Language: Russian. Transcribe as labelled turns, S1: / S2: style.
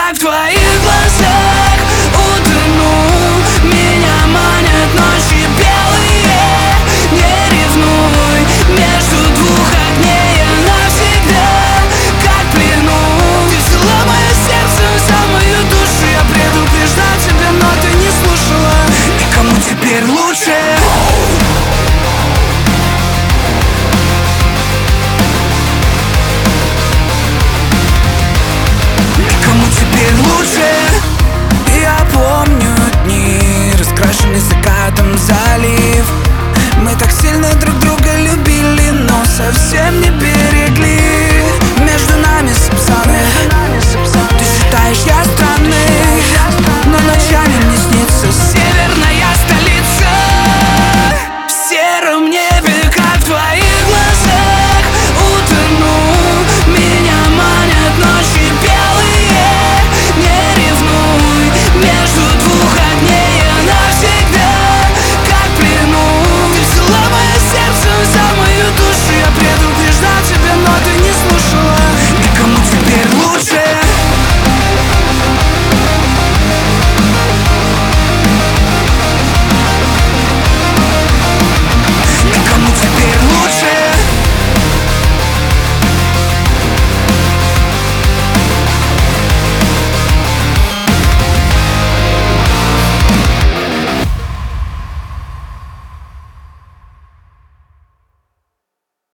S1: как в твоих глазах утону. Меня манят ночи белые, не ревнуй. Между двух огней я навсегда, как в плену. Ты взяла мое сердце, взял мою душу. Я предупреждал тебя, но ты не слушала. И кому теперь лучше? Кому теперь лучше? Я помню дни, раскрашенный закатом залив. Мы так сильно друг друга любили, но совсем не без